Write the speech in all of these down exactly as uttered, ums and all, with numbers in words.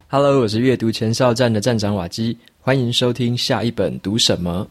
Hello， 我是阅读前哨站的站长瓦基，欢迎收听下一本读什么。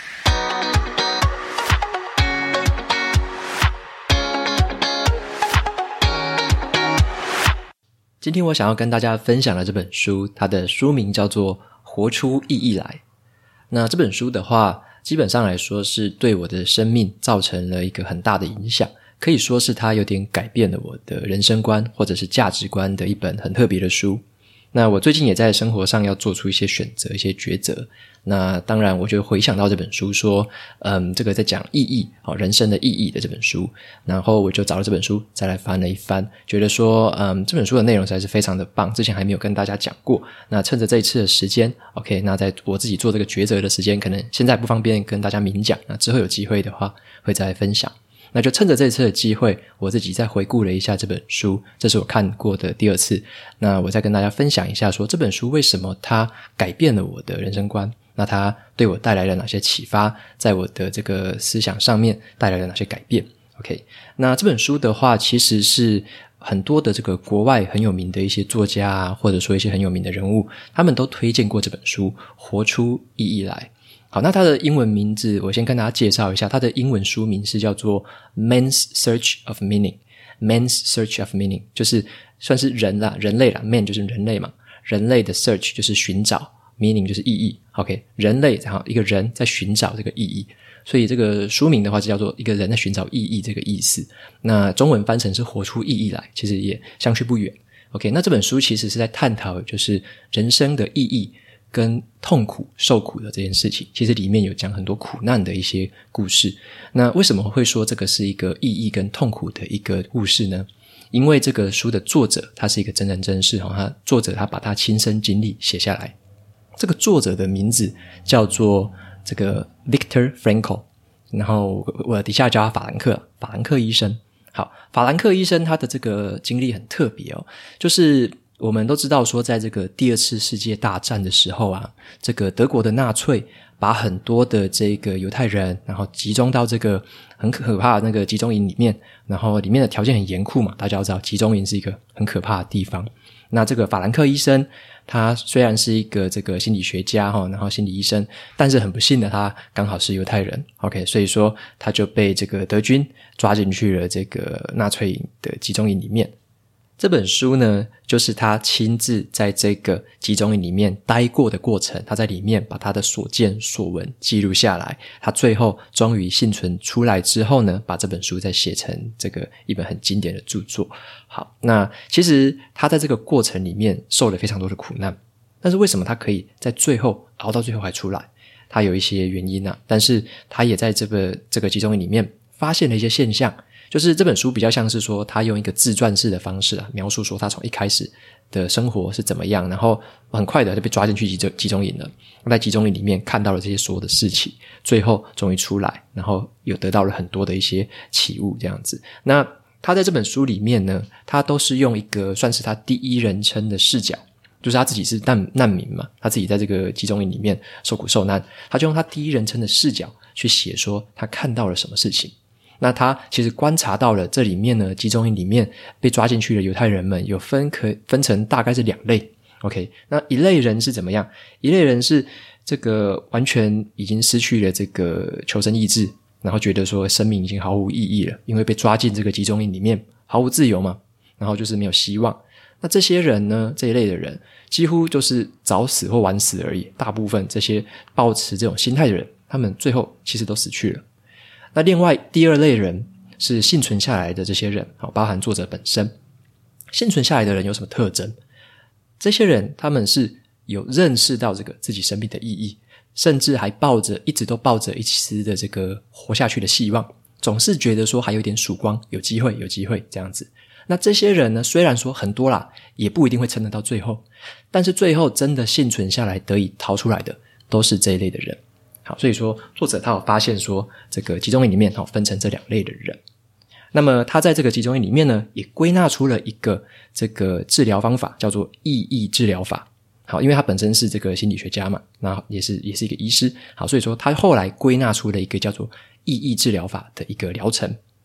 今天我想要跟大家分享的这本书，它的书名叫做《活出意义来》。那这本书的话，基本上来说是对我的生命造成了一个很大的影响，可以说是它有点改变了我的人生观或者是价值观的一本很特别的书。那我最近也在生活上要做出一些选择，一些抉择。那当然我就回想到这本书说，嗯，这个在讲意义，人生的意义的这本书，然后我就找了这本书再来翻了一翻，觉得说嗯，这本书的内容实在是非常的棒，之前还没有跟大家讲过。那趁着这一次的时间 OK， 那在我自己做这个抉择的时间，可能现在不方便跟大家明讲，那之后有机会的话会再来分享。那就趁着这次的机会，我自己再回顾了一下这本书，这是我看过的第二次。那我再跟大家分享一下说这本书为什么它改变了我的人生观，那它对我带来了哪些启发，在我的这个思想上面带来了哪些改变。 OK， 那这本书的话其实是很多的这个国外很有名的一些作家啊，或者说一些很有名的人物，他们都推荐过这本书《活出意义来》。好，那它的英文名字我先跟大家介绍一下，它的英文书名是叫做 Man's Search of Meaning。 Man's Search of Meaning 就是算是人啦，人类啦， Man 就是人类嘛，人类的 Search 就是寻找， Meaning 就是意义。 OK， 人类然后一个人在寻找这个意义，所以这个书名的话就叫做一个人在寻找意义这个意思。那中文翻成是活出意义来，其实也相去不远。 OK， 那这本书其实是在探讨就是人生的意义跟痛苦受苦的这件事情，其实里面有讲很多苦难的一些故事。那为什么会说这个是一个意义跟痛苦的一个故事呢？因为这个书的作者他是一个真人真事，他作者他把他亲身经历写下来。这个作者的名字叫做这个 Viktor Frankl， 然后我底下叫他法兰克，法兰克医生。好，法兰克医生他的这个经历很特别哦，就是我们都知道说在这个第二次世界大战的时候啊，这个德国的纳粹把很多的这个犹太人然后集中到这个很可怕的那个集中营里面，然后里面的条件很严酷嘛，大家都知道集中营是一个很可怕的地方。那这个法兰克医生他虽然是一个这个心理学家然后心理医生，但是很不幸的他刚好是犹太人。 OK， 所以说他就被这个德军抓进去了这个纳粹营的集中营里面。这本书呢就是他亲自在这个集中营里面待过的过程，他在里面把他的所见所闻记录下来，他最后终于幸存出来之后呢，把这本书再写成这个一本很经典的著作。好，那其实他在这个过程里面受了非常多的苦难，但是为什么他可以在最后熬到最后还出来，他有一些原因啊，但是他也在这个这个集中营里面发现了一些现象，就是这本书比较像是说他用一个自传式的方式啊，描述说他从一开始的生活是怎么样，然后很快的就被抓进去集中集中营了，在集中营里面看到了这些所有的事情，最后终于出来，然后有得到了很多的一些启悟这样子。那他在这本书里面呢，他都是用一个算是他第一人称的视角，就是他自己是难难民嘛，他自己在这个集中营里面受苦受难，他就用他第一人称的视角去写说他看到了什么事情。那他其实观察到了这里面呢，集中营里面被抓进去的犹太人们有分可分成大概是两类。 OK， 那一类人是怎么样？一类人是这个完全已经失去了这个求生意志，然后觉得说生命已经毫无意义了，因为被抓进这个集中营里面毫无自由嘛，然后就是没有希望。那这些人呢，这一类的人几乎就是早死或晚死而已，大部分这些抱持这种心态的人，他们最后其实都死去了。那另外第二类人是幸存下来的这些人，包含作者本身。幸存下来的人有什么特征？这些人他们是有认识到这个自己生命的意义，甚至还抱着一直都抱着一丝的这个活下去的希望，总是觉得说还有点曙光，有机会有机会这样子。那这些人呢，虽然说很多啦，也不一定会撑得到最后，但是最后真的幸存下来得以逃出来的都是这一类的人。好，所以说作者他有发现说这个集中营里面分成这两类的人。那么他在这个集中营里面呢，也归纳出了一个这个治疗方法，叫做意义治疗法。好，因为他本身是这个心理学家嘛，那也是也是一个医师。好，所以说他后来归纳出了一个叫做意义治疗法的一个疗程。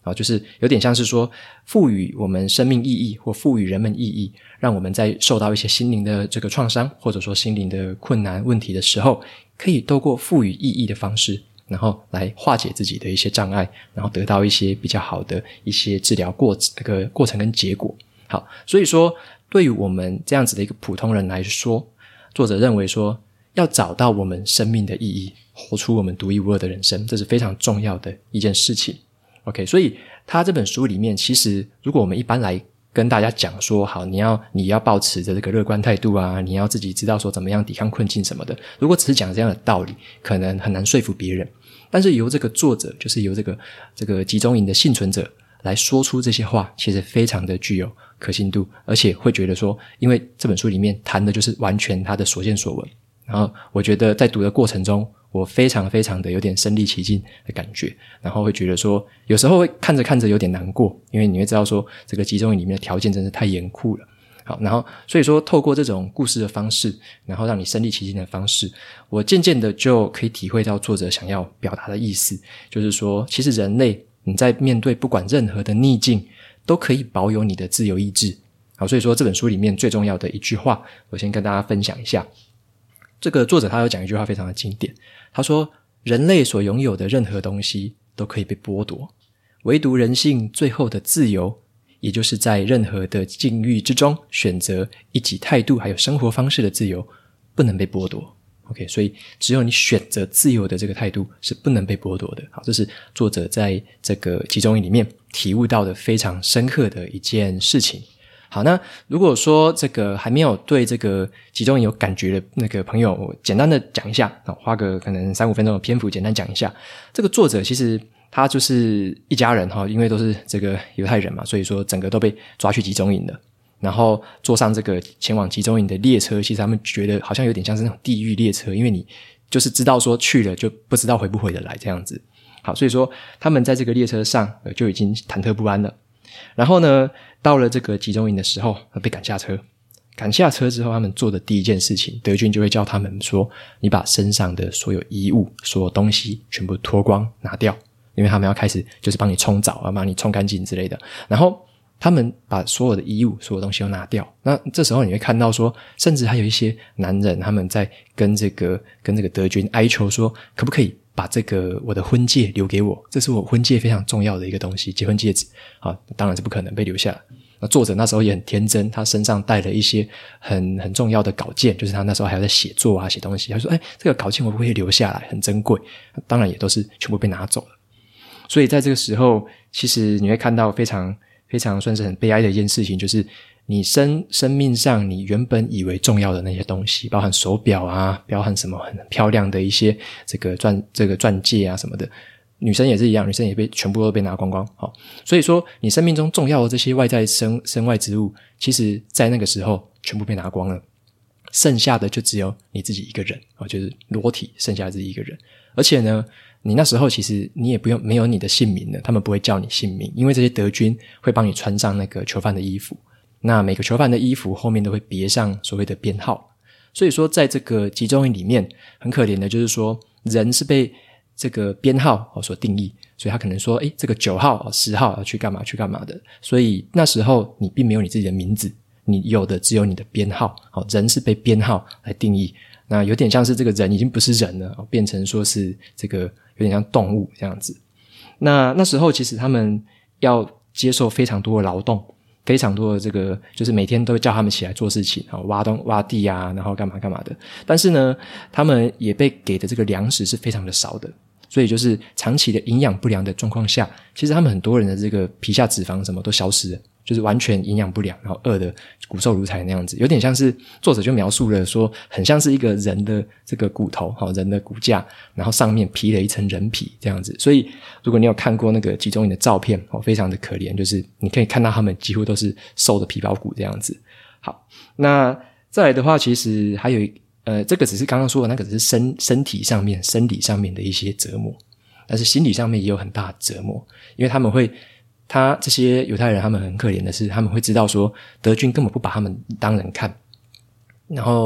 啊，就是有点像是说赋予我们生命意义或赋予人们意义，让我们在受到一些心灵的这个创伤或者说心灵的困难问题的时候，可以透过赋予意义的方式，然后来化解自己的一些障碍，然后得到一些比较好的一些治疗过这个过程跟结果。好，所以说对于我们这样子的一个普通人来说，作者认为说要找到我们生命的意义，活出我们独一无二的人生，这是非常重要的一件事情。OK， 所以他这本书里面，其实如果我们一般来跟大家讲说，好，你要你要抱持着这个乐观态度啊，你要自己知道说怎么样抵抗困境什么的，如果只是讲这样的道理，可能很难说服别人。但是由这个作者，就是由这个这个集中营的幸存者来说出这些话，其实非常的具有可信度，而且会觉得说，因为这本书里面谈的就是完全他的所见所闻，然后我觉得在读的过程中，我非常非常的有点身临其境的感觉，然后会觉得说有时候会看着看着有点难过，因为你会知道说这个集中营里面的条件真是太严酷了。好，然后所以说透过这种故事的方式，然后让你身临其境的方式，我渐渐的就可以体会到作者想要表达的意思，就是说其实人类你在面对不管任何的逆境都可以保有你的自由意志。好，所以说这本书里面最重要的一句话，我先跟大家分享一下。这个作者他有讲一句话非常的经典，他说人类所拥有的任何东西都可以被剥夺，唯独人性最后的自由，也就是在任何的境遇之中选择一己态度还有生活方式的自由不能被剥夺。 OK， 所以只有你选择自由的这个态度是不能被剥夺的。好，这是作者在这个集中营里面体悟到的非常深刻的一件事情。好，那如果说这个还没有对这个集中营有感觉的那个朋友，我简单的讲一下，花个可能三五分钟的篇幅简单讲一下。这个作者其实他就是一家人哈，因为都是这个犹太人嘛，所以说整个都被抓去集中营了，然后坐上这个前往集中营的列车，其实他们觉得好像有点像是那种地狱列车，因为你就是知道说去了就不知道回不回得来这样子。好，所以说他们在这个列车上就已经忐忑不安了。然后呢，到了这个集中营的时候被赶下车，赶下车之后他们做的第一件事情，德军就会叫他们说，你把身上的所有衣物所有东西全部脱光拿掉，因为他们要开始就是帮你冲澡啊，帮你冲干净之类的。然后他们把所有的衣物所有东西都拿掉，那这时候你会看到说，甚至还有一些男人他们在跟这个跟这个德军哀求说，可不可以把这个我的婚戒留给我，这是我婚戒非常重要的一个东西，结婚戒指啊，当然是不可能被留下来。那作者那时候也很天真，他身上带了一些很很重要的稿件，就是他那时候还要在写作啊写东西，他说哎，这个稿件我不会留下来，很珍贵，当然也都是全部被拿走了。所以在这个时候其实你会看到非常非常算是很悲哀的一件事情，就是你生生命上你原本以为重要的那些东西，包含手表啊，包含什么很漂亮的一些这个钻这个钻戒啊什么的，女生也是一样，女生也被全部都被拿光光。好，所以说你生命中重要的这些外在身身外之物，其实在那个时候全部被拿光了，剩下的就只有你自己一个人，就是裸体剩下自己一个人。而且呢，你那时候其实你也不用没有你的姓名了，他们不会叫你姓名，因为这些德军会帮你穿上那个囚犯的衣服，那每个囚犯的衣服后面都会别上所谓的编号。所以说在这个集中营里面很可怜的就是说，人是被这个编号所定义，所以他可能说诶这个九号十号要去干嘛去干嘛的，所以那时候你并没有你自己的名字，你有的只有你的编号。人是被编号来定义，那有点像是这个人已经不是人了，变成说是这个有点像动物这样子。那那时候其实他们要接受非常多的劳动，非常多的这个就是每天都叫他们起来做事情，挖东挖地啊，然后干嘛干嘛的。但是呢他们也被给的这个粮食是非常的少的，所以就是长期的营养不良的状况下，其实他们很多人的这个皮下脂肪什么都消失了，就是完全营养不良，然后饿得骨瘦如柴那样子。有点像是作者就描述了说，很像是一个人的这个骨头，人的骨架，然后上面披了一层人皮这样子。所以如果你有看过那个集中营的照片，非常的可怜，就是你可以看到他们几乎都是瘦的皮包骨这样子。好，那再来的话，其实还有一呃，这个只是刚刚说的那个只是身身体上面生理上面的一些折磨，但是心理上面也有很大的折磨，因为他们会他这些犹太人他们很可怜的是，他们会知道说德军根本不把他们当人看，然后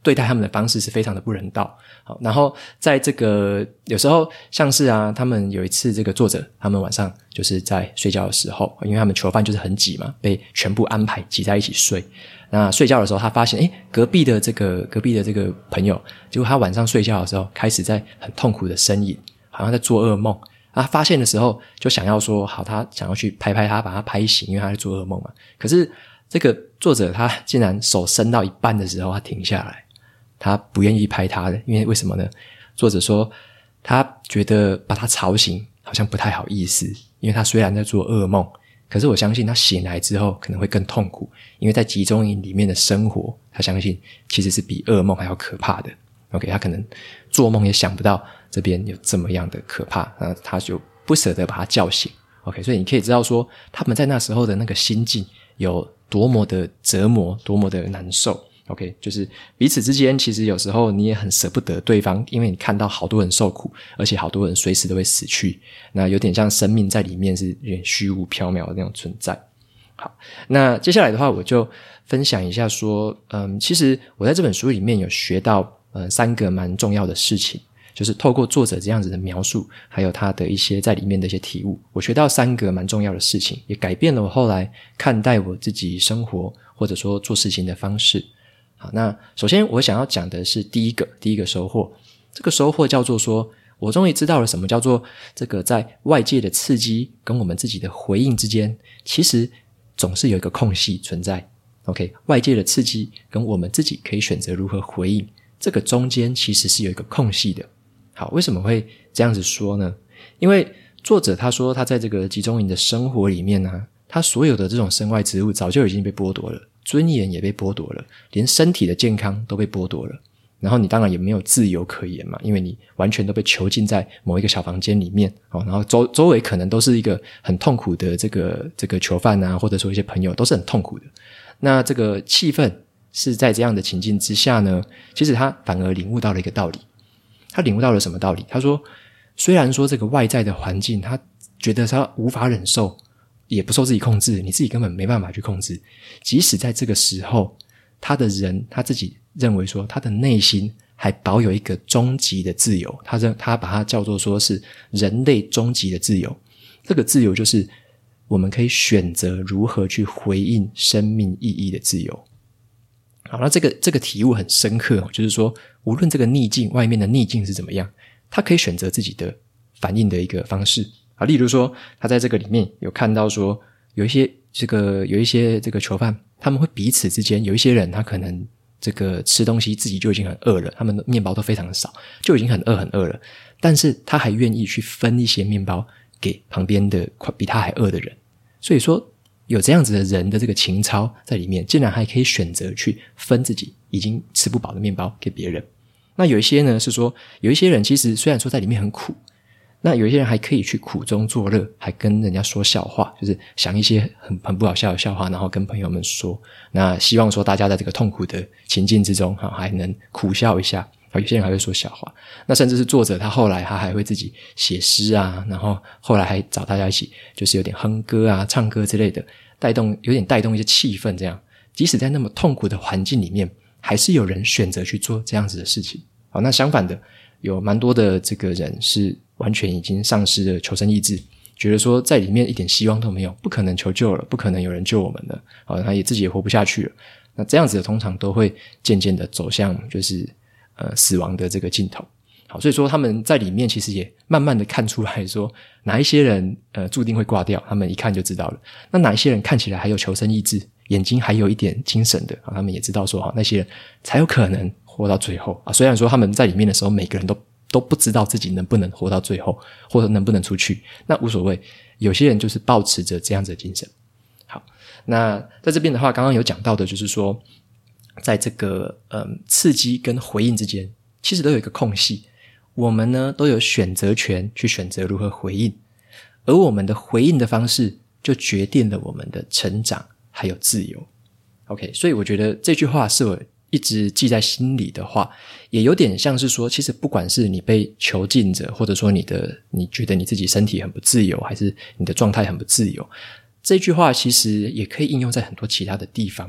对待他们的方式是非常的不人道。好，然后在这个有时候像是啊，他们有一次这个作者他们晚上就是在睡觉的时候，因为他们囚犯就是很挤嘛，被全部安排挤在一起睡。那睡觉的时候他发现诶隔壁的这个隔壁的这个朋友，结果他晚上睡觉的时候开始在很痛苦的呻吟，好像在做噩梦。啊，发现的时候就想要说好，他想要去拍拍他，把他拍醒，因为他在做噩梦嘛。可是这个作者他竟然手伸到一半的时候他停下来，他不愿意拍他的，因为为什么呢？作者说他觉得把他吵醒好像不太好意思，因为他虽然在做噩梦，可是我相信他醒来之后可能会更痛苦，因为在集中营里面的生活，他相信其实是比噩梦还要可怕的。OK， 他可能做梦也想不到这边有这么样的可怕，那他就不舍得把他叫醒。OK， 所以你可以知道说他们在那时候的那个心境有多么的折磨，多么的难受。OK， 就是彼此之间其实有时候你也很舍不得对方，因为你看到好多人受苦，而且好多人随时都会死去，那有点像生命在里面是有点虚无缥缈的那种存在。好，那接下来的话我就分享一下说嗯，其实我在这本书里面有学到呃三个蛮重要的事情，就是透过作者这样子的描述，还有他的一些在里面的一些体悟，我学到三个蛮重要的事情，也改变了我后来看待我自己生活或者说做事情的方式。好，那首先我想要讲的是第一个第一个收获，这个收获叫做说我终于知道了什么叫做这个在外界的刺激跟我们自己的回应之间其实总是有一个空隙存在。 OK， 外界的刺激跟我们自己可以选择如何回应，这个中间其实是有一个空隙的。好，为什么会这样子说呢？因为作者他说他在这个集中营的生活里面啊，他所有的这种身外之物早就已经被剥夺了，尊严也被剥夺了，连身体的健康都被剥夺了，然后你当然也没有自由可言嘛，因为你完全都被囚禁在某一个小房间里面，哦，然后周周围可能都是一个很痛苦的这个这个囚犯啊，或者说一些朋友都是很痛苦的。那这个气氛是在这样的情境之下呢，其实他反而领悟到了一个道理。他领悟到了什么道理？他说虽然说这个外在的环境他觉得他无法忍受，也不受自己控制，你自己根本没办法去控制，即使在这个时候他的人他自己认为说他的内心还保有一个终极的自由，他认他把它叫做说是人类终极的自由。这个自由就是我们可以选择如何去回应生命意义的自由。好，那这个这个体悟很深刻哦，就是说无论这个逆境外面的逆境是怎么样，他可以选择自己的反应的一个方式啊。例如说他在这个里面有看到说有一些这个有一些这个囚犯，他们会彼此之间有一些人他可能这个吃东西自己就已经很饿了，他们的面包都非常的少，就已经很饿很饿了，但是他还愿意去分一些面包给旁边的比他还饿的人。所以说有这样子的人的这个情操在里面，竟然还可以选择去分自己已经吃不饱的面包给别人。那有一些呢是说有一些人其实虽然说在里面很苦，那有一些人还可以去苦中作乐，还跟人家说笑话，就是想一些很很不好笑的笑话，然后跟朋友们说，那希望说大家在这个痛苦的情境之中还能苦笑一下。有些人还会说笑话，那甚至是作者他后来他还会自己写诗啊，然后后来还找大家一起就是有点哼歌啊唱歌之类的，带动有点带动一些气氛，这样即使在那么痛苦的环境里面还是有人选择去做这样子的事情。好，那相反的有蛮多的这个人是完全已经丧失了求生意志，觉得说在里面一点希望都没有，不可能求救了，不可能有人救我们了，好，他也自己也活不下去了。那这样子的通常都会渐渐的走向就是呃死亡的这个尽头。好，所以说他们在里面其实也慢慢的看出来说哪一些人呃注定会挂掉，他们一看就知道了。那哪一些人看起来还有求生意志，眼睛还有一点精神的，他们也知道说那些人才有可能活到最后啊。虽然说他们在里面的时候每个人都都不知道自己能不能活到最后，或者能不能出去，那无所谓，有些人就是抱持着这样子的精神。好，那在这边的话刚刚有讲到的就是说在这个嗯刺激跟回应之间其实都有一个空隙，我们呢都有选择权去选择如何回应，而我们的回应的方式就决定了我们的成长还有自由。 OK， 所以我觉得这句话是我一直记在心里的话，也有点像是说其实不管是你被囚禁着，或者说你的你觉得你自己身体很不自由，还是你的状态很不自由，这句话其实也可以应用在很多其他的地方。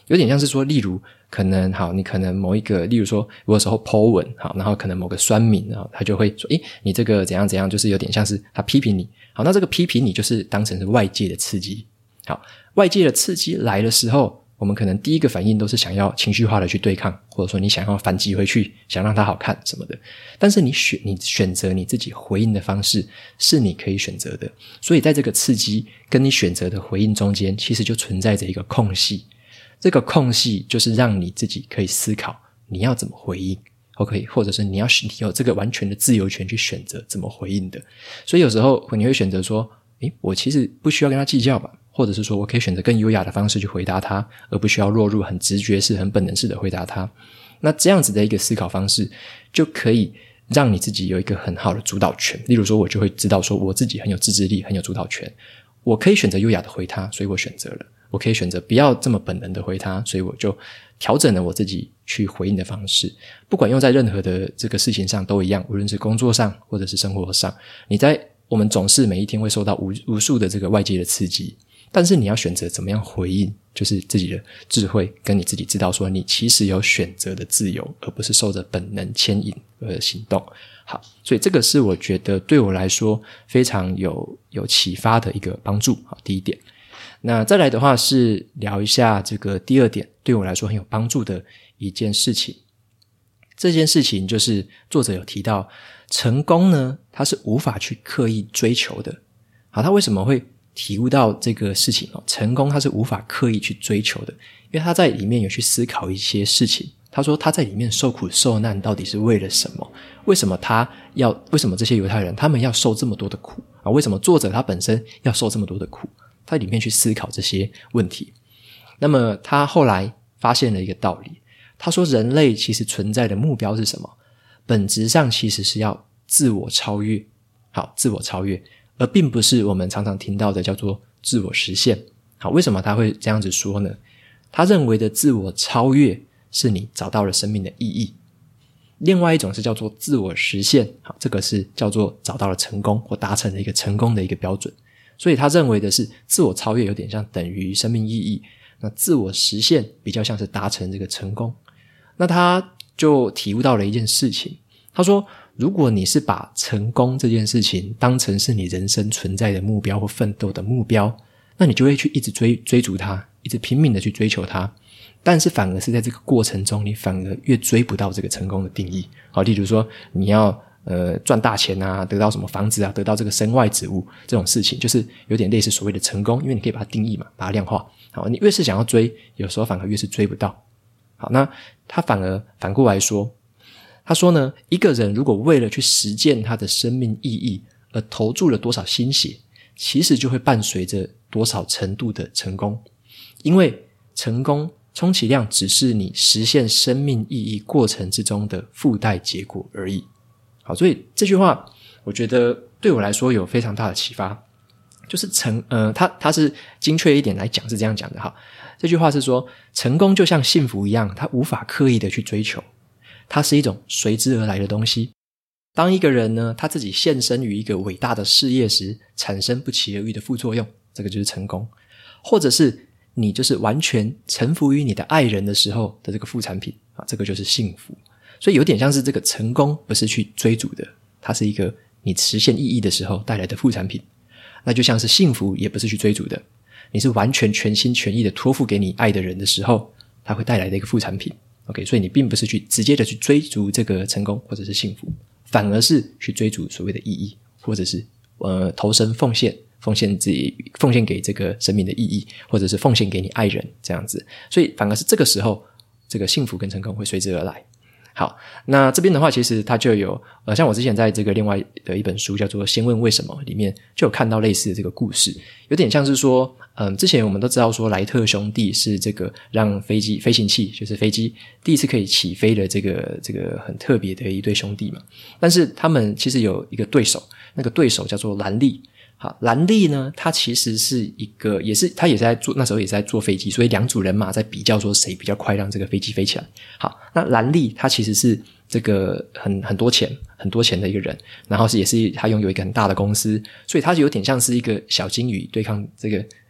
有点像是说，例如可能好，你可能某一个，例如说有的时候 po 文好，然后可能某个酸民啊，他就会说，诶，你这个怎样怎样，就是有点像是他批评你。好，那这个批评你就是当成是外界的刺激。好，外界的刺激来的时候，我们可能第一个反应都是想要情绪化的去对抗，或者说你想要反击回去，想让它好看什么的。但是你选你选择你自己回应的方式是你可以选择的，所以在这个刺激跟你选择的回应中间，其实就存在着一个空隙。这个空隙就是让你自己可以思考你要怎么回应 OK， 或者是你要你有这个完全的自由权去选择怎么回应的。所以有时候你会选择说，诶，我其实不需要跟他计较吧，或者是说我可以选择更优雅的方式去回答他，而不需要落入很直觉式很本能式的回答他。那这样子的一个思考方式就可以让你自己有一个很好的主导权。例如说我就会知道说我自己很有自制力，很有主导权，我可以选择优雅的回他，所以我选择了。我可以选择不要这么本能的回他，所以我就调整了我自己去回应的方式。不管用在任何的这个事情上都一样，无论是工作上或者是生活上，你在我们总是每一天会受到无无数的这个外界的刺激，但是你要选择怎么样回应，就是自己的智慧跟你自己知道说你其实有选择的自由，而不是受着本能牵引而行动。好，所以这个是我觉得对我来说非常有有启发的一个帮助。好，第一点。那再来的话是聊一下这个第二点对我来说很有帮助的一件事情。这件事情就是作者有提到，成功呢它是无法去刻意追求的。好，他为什么会体悟到这个事情？成功它是无法刻意去追求的，因为他在里面有去思考一些事情。他说他在里面受苦受难到底是为了什么？为什么他要为什么这些犹太人他们要受这么多的苦啊？为什么作者他本身要受这么多的苦？他里面去思考这些问题。那么他后来发现了一个道理，他说人类其实存在的目标是什么？本质上其实是要自我超越。好，自我超越，而并不是我们常常听到的叫做自我实现。好，为什么他会这样子说呢？他认为的自我超越是你找到了生命的意义。另外一种是叫做自我实现，好，这个是叫做找到了成功或达成了一个成功的一个标准。所以他认为的是自我超越有点像等于生命意义，那自我实现比较像是达成这个成功。那他就体悟到了一件事情，他说如果你是把成功这件事情当成是你人生存在的目标或奋斗的目标，那你就会去一直追追逐它，一直拼命的去追求它，但是反而是在这个过程中你反而越追不到这个成功的定义。好，例如说你要呃，赚大钱啊，得到什么房子啊，得到这个身外之物，这种事情就是有点类似所谓的成功，因为你可以把它定义嘛，把它量化。好，你越是想要追，有时候反而越是追不到。好，那他反而反过来说，他说呢，一个人如果为了去实践他的生命意义而投注了多少心血，其实就会伴随着多少程度的成功。因为成功充其量只是你实现生命意义过程之中的附带结果而已。好，所以这句话我觉得对我来说有非常大的启发，就是成呃，他他是精确一点来讲是这样讲的哈。这句话是说，成功就像幸福一样，它无法刻意的去追求，它是一种随之而来的东西。当一个人呢，他自己献身于一个伟大的事业时，产生不期而遇的副作用，这个就是成功。或者是你就是完全臣服于你的爱人的时候的这个副产品啊，这个就是幸福。所以有点像是这个成功不是去追逐的，它是一个你实现意义的时候带来的副产品。那就像是幸福也不是去追逐的，你是完全全心全意的托付给你爱的人的时候，它会带来的一个副产品。 OK， 所以你并不是去直接的去追逐这个成功或者是幸福，反而是去追逐所谓的意义，或者是呃投身奉献奉献自己奉献给这个生命的意义，或者是奉献给你爱人这样子。所以反而是这个时候这个幸福跟成功会随之而来。好，那这边的话其实它就有呃，像我之前在这个另外的一本书叫做《先问为什么》里面就有看到类似的这个故事，有点像是说嗯，之前我们都知道说莱特兄弟是这个让飞机飞行器就是飞机第一次可以起飞的这个这个很特别的一对兄弟嘛，但是他们其实有一个对手，那个对手叫做兰利。好，兰利呢他其实是一个也是他也是在做那时候也是在做飞机，所以两组人马在比较说谁比较快让这个飞机飞起来。好，那兰利他其实是这个很很多钱很多钱的一个人，然后是也是他拥有一个很大的公司，所以他有点像是一个小金鱼对抗这个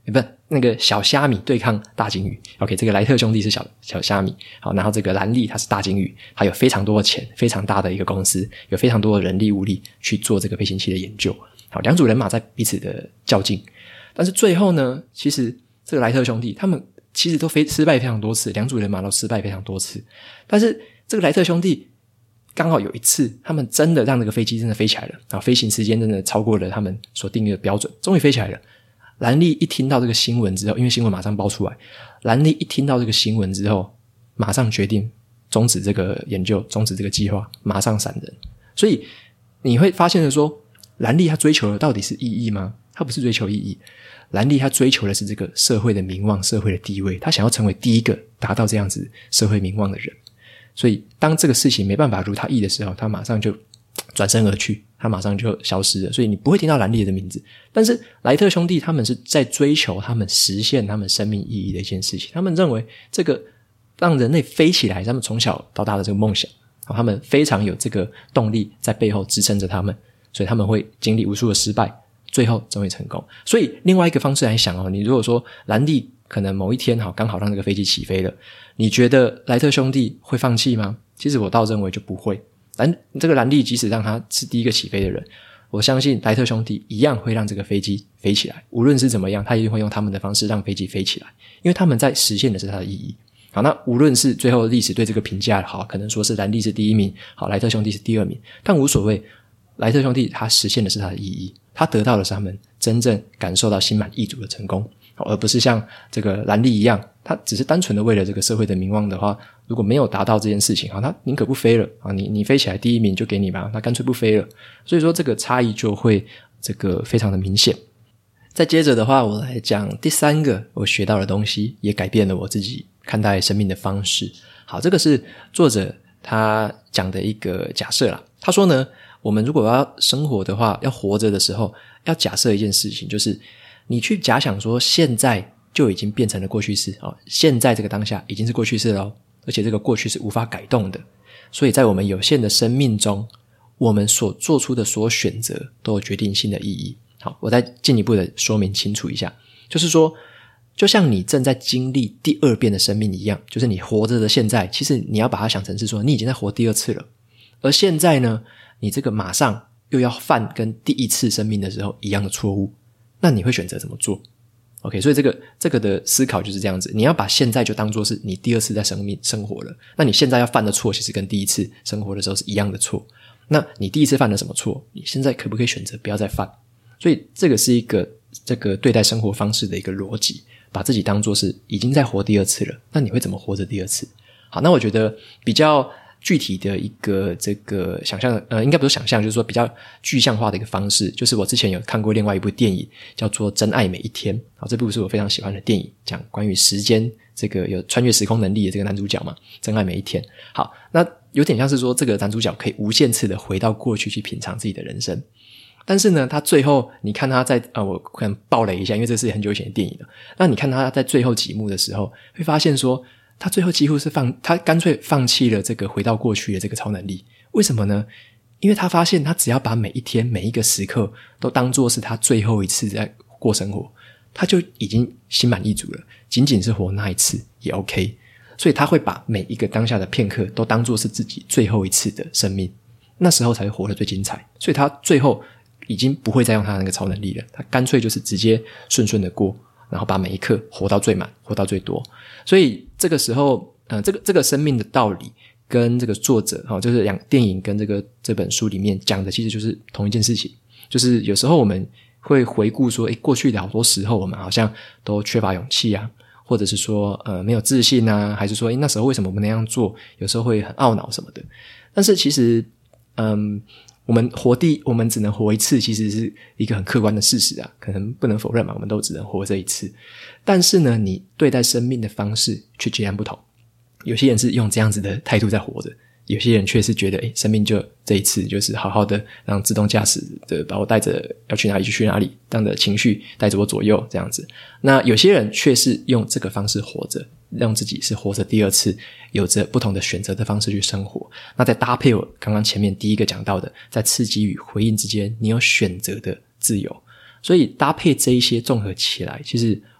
不是那个小虾米对抗大鲸鱼。 OK， 这个莱特兄弟是小小虾米，好，然后这个兰利他是大鲸鱼，他有非常多的钱，非常大的一个公司，有非常多的人力物力去做这个飞行器的研究。好，两组人马在彼此的较劲，但是最后呢，其实这个莱特兄弟他们其实都非失败非常多次，两组人马都失败非常多次，但是这个莱特兄弟刚好有一次他们真的让这个飞机真的飞起来了，然后飞行时间真的超过了他们所定义的标准，终于飞起来了。兰利一听到这个新闻之后，因为新闻马上爆出来，兰利一听到这个新闻之后马上决定终止这个研究，终止这个计划，马上闪人。所以你会发现的说，兰利他追求的到底是意义吗？他不是追求意义，兰利他追求的是这个社会的名望，社会的地位，他想要成为第一个达到这样子社会名望的人。所以当这个事情没办法如他意的时候，他马上就转身而去，他马上就消失了。所以你不会听到兰利的名字，但是莱特兄弟他们是在追求他们实现他们生命意义的一件事情，他们认为这个让人类飞起来，他们从小到大的这个梦想，他们非常有这个动力在背后支撑着他们，所以他们会经历无数的失败，最后终于成功。所以另外一个方式来想哦，你如果说兰利可能某一天好刚好让这个飞机起飞了，你觉得莱特兄弟会放弃吗？其实我倒认为就不会。兰这个兰利即使让他是第一个起飞的人，我相信莱特兄弟一样会让这个飞机飞起来，无论是怎么样他一定会用他们的方式让飞机飞起来，因为他们在实现的是它的意义。好，那无论是最后历史对这个评价好，可能说是兰利是第一名，好，莱特兄弟是第二名，但无所谓，莱特兄弟他实现的是他的意义，他得到的是他们真正感受到心满意足的成功，而不是像这个兰利一样，他只是单纯的为了这个社会的名望的话，如果没有达到这件事情，他宁可不飞了，你你飞起来第一名就给你吧，他干脆不飞了。所以说这个差异就会这个非常的明显。再接着的话，我来讲第三个我学到的东西，也改变了我自己看待生命的方式。好，这个是作者他讲的一个假设啦。他说呢，我们如果要生活的话，要活着的时候，要假设一件事情，就是你去假想说现在就已经变成了过去式，哦，现在这个当下已经是过去式了哦，而且这个过去是无法改动的。所以在我们有限的生命中，我们所做出的所有选择都有决定性的意义。好，我再进一步的说明清楚一下，就是说就像你正在经历第二遍的生命一样，就是你活着的现在，其实你要把它想成是说你已经在活第二次了，而现在呢，你这个马上又要犯跟第一次生命的时候一样的错误，那你会选择怎么做？ OK， 所以这个这个的思考就是这样子，你要把现在就当作是你第二次在生命生活了，那你现在要犯的错其实跟第一次生活的时候是一样的错，那你第一次犯了什么错，你现在可不可以选择不要再犯？所以这个是一个这个对待生活方式的一个逻辑，把自己当作是已经在活第二次了，那你会怎么活着第二次？好，那我觉得比较具体的一个这个想象，呃，应该不是想象，就是说比较具象化的一个方式，就是我之前有看过另外一部电影叫做《真爱每一天》。好，这部是我非常喜欢的电影，讲关于时间，这个有穿越时空能力的这个男主角嘛，真爱每一天。好，那有点像是说这个男主角可以无限次的回到过去去品尝自己的人生。但是呢，他最后你看他在呃，我可能爆雷一下，因为这是很久以前的电影了。那你看他在最后几幕的时候，会发现说，他最后几乎是放，他干脆放弃了这个回到过去的这个超能力。为什么呢？因为他发现他只要把每一天每一个时刻都当作是他最后一次在过生活，他就已经心满意足了，仅仅是活那一次也 OK。所以他会把每一个当下的片刻都当作是自己最后一次的生命，那时候才会活得最精彩。所以他最后已经不会再用他的那个超能力了，他干脆就是直接顺顺的过，然后把每一刻活到最满，活到最多。所以这个时候呃，这个这个生命的道理跟这个作者、哦、就是两电影跟这个这本书里面讲的其实就是同一件事情。就是有时候我们会回顾说，诶，过去的好多时候我们好像都缺乏勇气啊，或者是说呃没有自信啊，还是说诶那时候为什么我们那样做，有时候会很懊恼什么的。但是其实嗯我们活第我们只能活一次，其实是一个很客观的事实啊，可能不能否认嘛，我们都只能活这一次。但是呢，你对待生命的方式却截然不同。有些人是用这样子的态度在活着，有些人却是觉得诶生命就这一次，就是好好的让自动驾驶的把我带着要去哪里就去哪里，这样的情绪带着我左右这样子。那有些人却是用这个方式活着，让自己是活着第二次，有着不同的选择的方式去生活。那再搭配我刚刚前面第一个讲到的，在刺激与回应之间你有选择的自由。所以搭配这一些综合起来，其实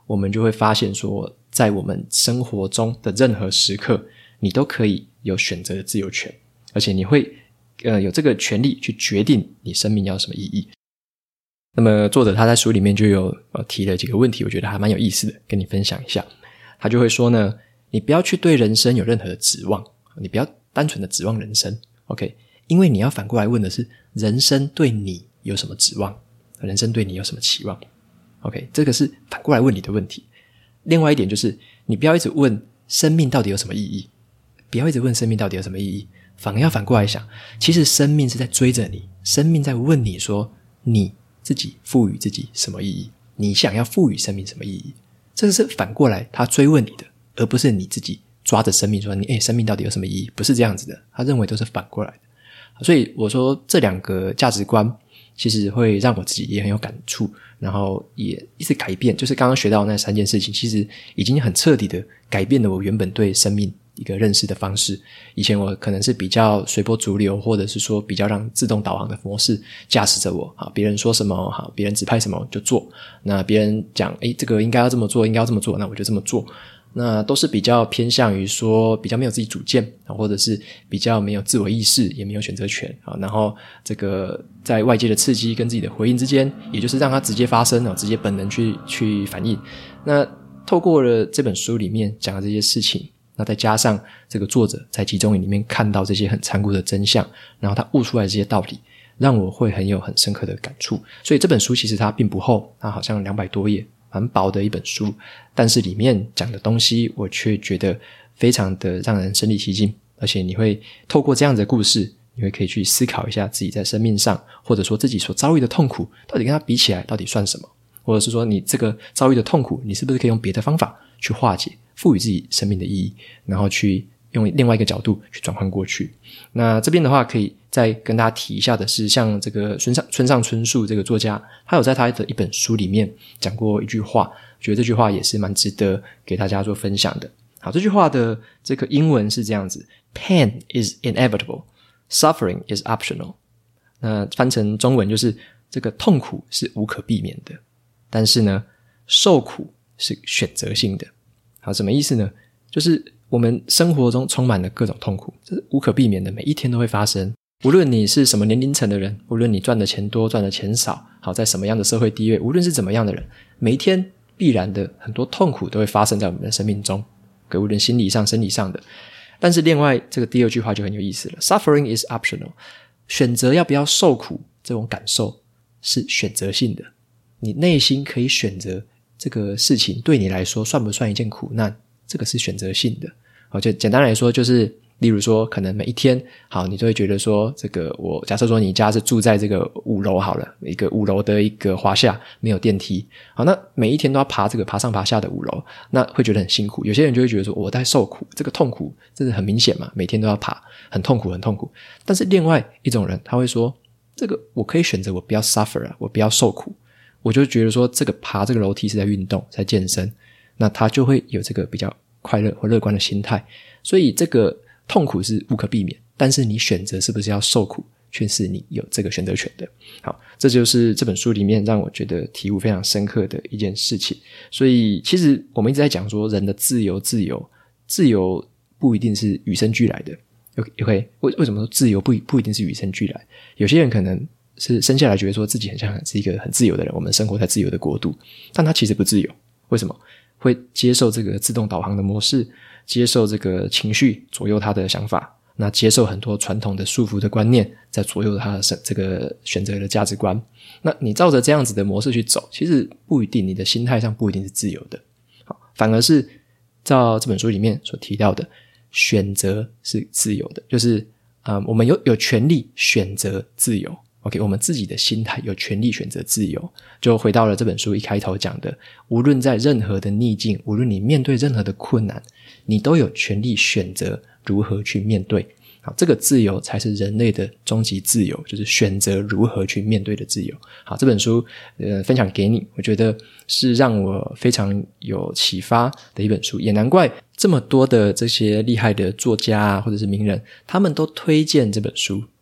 我们就会发现说，在我们生活中的任何时刻，你都可以有选择的自由权，而且你会呃有这个权利去决定你生命要什么意义。那么作者他在书里面就有呃提了几个问题，我觉得还蛮有意思的，跟你分享一下。他就会说呢，你不要去对人生有任何的指望，你不要单纯的指望人生 OK， 因为你要反过来问的是，人生对你有什么指望，人生对你有什么期望 OK， 这个是反过来问你的问题。另外一点就是你不要一直问生命到底有什么意义，不要一直问生命到底有什么意义，反而要反过来想，其实生命是在追着你，生命在问你说你自己赋予自己什么意义，你想要赋予生命什么意义，这个是反过来他追问你的，而不是你自己抓着生命说你诶生命到底有什么意义，不是这样子的，他认为都是反过来的。所以我说这两个价值观其实会让我自己也很有感触，然后也一直改变，就是刚刚学到那三件事情其实已经很彻底的改变了我原本对生命一个认识的方式。以前我可能是比较随波逐流，或者是说比较让自动导航的模式驾驶着我，好，别人说什么，好，别人指派什么就做，那别人讲诶这个应该要这么做，应该要这么做，那我就这么做，那都是比较偏向于说比较没有自己主见，或者是比较没有自我意识，也没有选择权，然后这个在外界的刺激跟自己的回应之间，也就是让它直接发生，直接本能去去反应。那透过了这本书里面讲的这些事情，那再加上这个作者在集中营里面看到这些很残酷的真相，然后他悟出来这些道理，让我会很有很深刻的感触。所以这本书其实它并不厚，它好像两百多页，蛮薄的一本书，但是里面讲的东西我却觉得非常的让人身临其境，而且你会透过这样的故事，你会可以去思考一下自己在生命上，或者说自己所遭遇的痛苦到底跟它比起来到底算什么，或者是说你这个遭遇的痛苦，你是不是可以用别的方法去化解，赋予自己生命的意义，然后去用另外一个角度去转换过去。那这边的话可以再跟大家提一下的是，像这个村上村上春树这个作家，他有在他的一本书里面讲过一句话，我觉得这句话也是蛮值得给大家做分享的。好，这句话的这个英文是这样子， Pain is inevitable, suffering is optional。 那翻成中文就是这个痛苦是无可避免的，但是呢受苦是选择性的。好，什么意思呢？就是我们生活中充满了各种痛苦，这是无可避免的，每一天都会发生。无论你是什么年龄层的人，无论你赚的钱多赚的钱少，好，在什么样的社会地位，无论是怎么样的人，每一天必然的很多痛苦都会发生在我们的生命中，无论心理上生理上的。但是另外这个第二句话就很有意思了， Suffering is optional， 选择要不要受苦这种感受是选择性的，你内心可以选择这个事情对你来说算不算一件苦难，这个是选择性的。好，就简单来说就是例如说可能每一天好你就会觉得说这个我假设说你家是住在这个五楼好了，一个五楼的一个华夏没有电梯，好，那每一天都要爬这个爬上爬下的五楼，那会觉得很辛苦。有些人就会觉得说我在受苦，这个痛苦真的很明显嘛，每天都要爬，很痛苦很痛苦。但是另外一种人他会说这个我可以选择我不要 suffer 啊，我不要受苦，我就觉得说这个爬这个楼梯是在运动在健身，那他就会有这个比较快乐或乐观的心态。所以这个痛苦是无可避免，但是你选择是不是要受苦却是你有这个选择权的。好，这就是这本书里面让我觉得体悟非常深刻的一件事情。所以其实我们一直在讲说人的自由自由自由不一定是与生俱来的。OK， 为为什么说自由不不一定是与生俱来？有些人可能是生下来觉得说自己很像是一个很自由的人，我们生活在自由的国度，但他其实不自由。为什么？会接受这个自动导航的模式，接受这个情绪左右他的想法，那接受很多传统的束缚的观念在左右他的这个选择的价值观。那你照着这样子的模式去走，其实不一定，你的心态上不一定是自由的。好，反而是照这本书里面所提到的，选择是自由的，就是嗯，我们有有权利选择自由。OK， 我们自己的心态有权利选择自由，就回到了这本书一开头讲的，无论在任何的逆境，无论你面对任何的困难，你都有权利选择如何去面对。好，这个自由才是人类的终极自由，就是选择如何去面对的自由。好，这本书呃分享给你，我觉得是让我非常有启发的一本书，也难怪这么多的这些厉害的作家啊，或者是名人，他们都推荐这本书。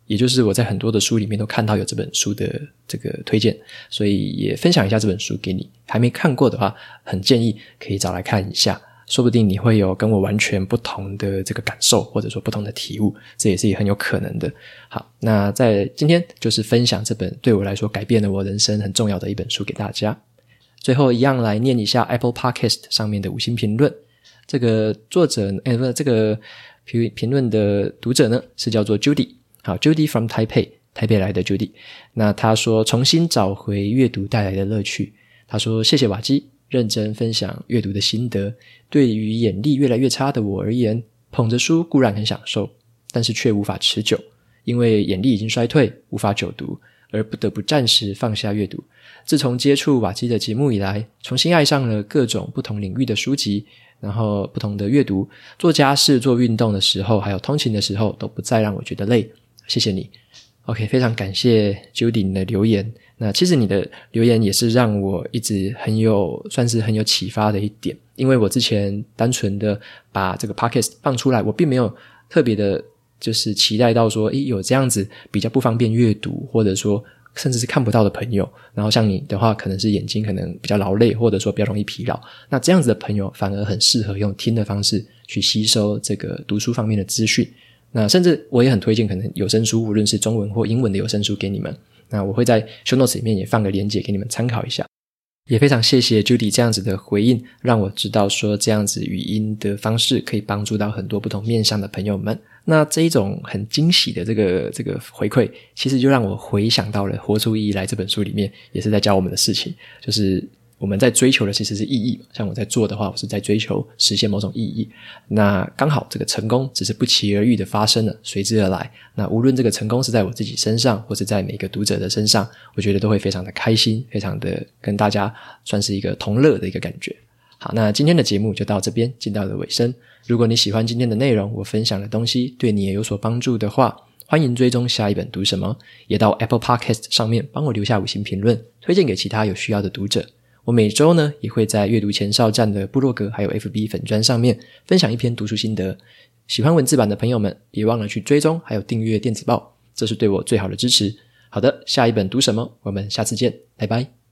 也就是我在很多的书里面都看到有这本书的这个推荐，所以也分享一下这本书给你。还没看过的话，很建议可以找来看一下，说不定你会有跟我完全不同的这个感受，或者说不同的体悟，这也是很有可能的。好，那在今天就是分享这本对我来说改变了我人生很重要的一本书给大家。最后一样来念一下 Apple Podcast 上面的五星评论。这个作者诶不是这个评论的读者呢是叫做 Judy。好 Judy from Taipei， 台北来的 Judy。 那他说重新找回阅读带来的乐趣。他说谢谢瓦基认真分享阅读的心得，对于眼力越来越差的我而言，捧着书固然很享受，但是却无法持久，因为眼力已经衰退，无法久读，而不得不暂时放下阅读。自从接触瓦基的节目以来，重新爱上了各种不同领域的书籍，然后不同的阅读，做家事做运动的时候还有通勤的时候都不再让我觉得累。谢谢你。 OK， 非常感谢 Judy 你的留言。那其实你的留言也是让我一直很有算是很有启发的一点，因为我之前单纯的把这个 Podcast 放出来，我并没有特别的就是期待到说诶有这样子比较不方便阅读，或者说甚至是看不到的朋友，然后像你的话可能是眼睛可能比较劳累，或者说比较容易疲劳，那这样子的朋友反而很适合用听的方式去吸收这个读书方面的资讯。那甚至我也很推荐可能有声书，无论是中文或英文的有声书给你们，那我会在 show notes 里面也放个连结给你们参考一下。也非常谢谢 Judy 这样子的回应，让我知道说这样子语音的方式可以帮助到很多不同面向的朋友们。那这一种很惊喜的这个这个回馈，其实就让我回想到了活出意义来这本书里面也是在教我们的事情，就是我们在追求的其实是意义，像我在做的话我是在追求实现某种意义，那刚好这个成功只是不期而遇的发生了，随之而来，那无论这个成功是在我自己身上或是在每个读者的身上，我觉得都会非常的开心，非常的跟大家算是一个同乐的一个感觉。好，那今天的节目就到这边进到了尾声。如果你喜欢今天的内容，我分享的东西对你也有所帮助的话，欢迎追踪下一本读什么，也到 Apple Podcast 上面帮我留下五星评论，推荐给其他有需要的读者。我每周呢也会在阅读前哨站的部落格还有 F B 粉专上面分享一篇读书心得，喜欢文字版的朋友们别忘了去追踪还有订阅电子报，这是对我最好的支持。好的，下一本读什么，我们下次见，拜拜。